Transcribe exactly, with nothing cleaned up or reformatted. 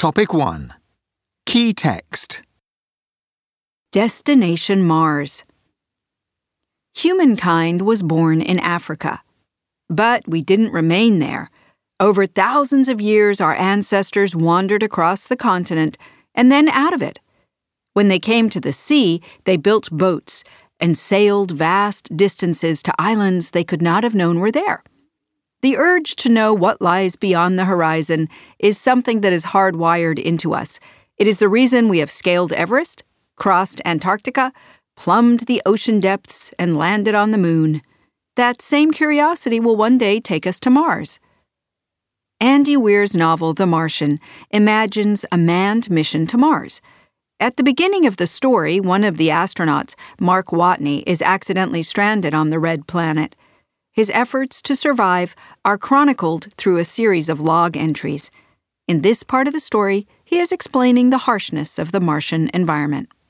Topic one. Key text. Destination Mars. Humankind was born in Africa, but we didn't remain there. Over thousands of years, our ancestors wandered across the continent and then out of it. When they came to the sea, they built boats and sailed vast distances to islands they could not have known were there. The urge to know what lies beyond the horizon is something that is hardwired into us. It is the reason we have scaled Everest, crossed Antarctica, plumbed the ocean depths, and landed on the moon. That same curiosity will one day take us to Mars. Andy Weir's novel, The Martian, imagines a manned mission to Mars. At the beginning of the story, one of the astronauts, Mark Watney, is accidentally stranded on the red planet. His efforts to survive are chronicled through a series of log entries. In this part of the story, he is explaining the harshness of the Martian environment.